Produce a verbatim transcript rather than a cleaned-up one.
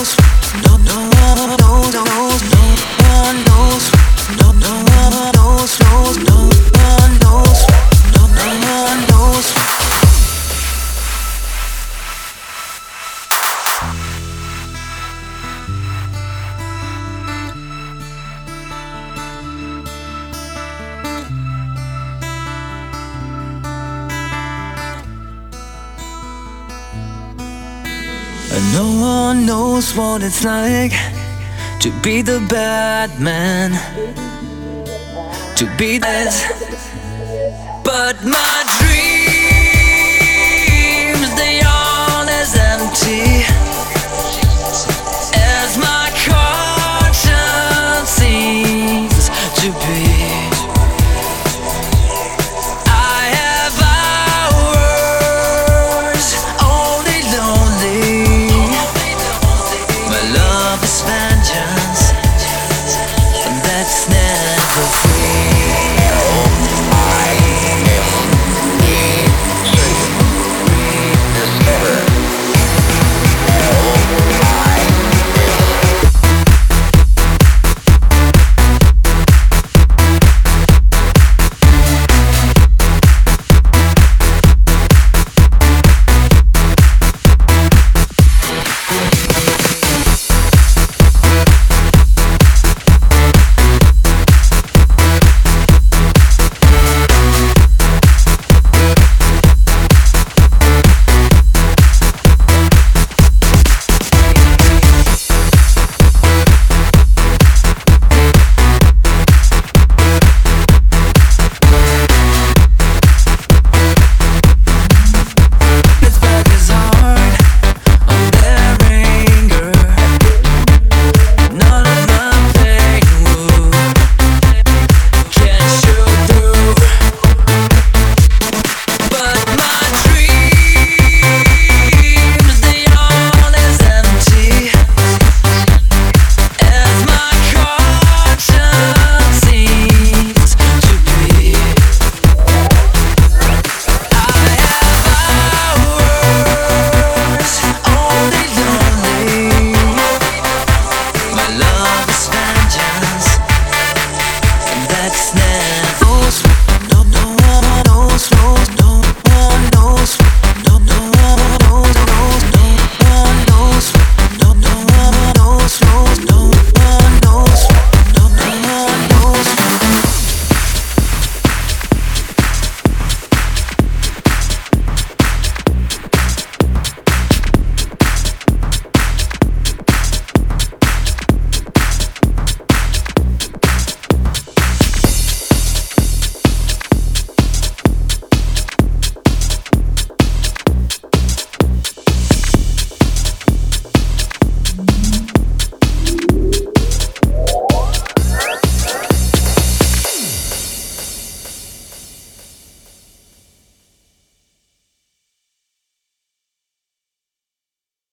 knows, no, no one knows, knows, no one knows, no, no one knows, knows, no one knows, no, no one knows. And no one knows what it's like to be the bad man, to be that. But my dreams, they all as empty.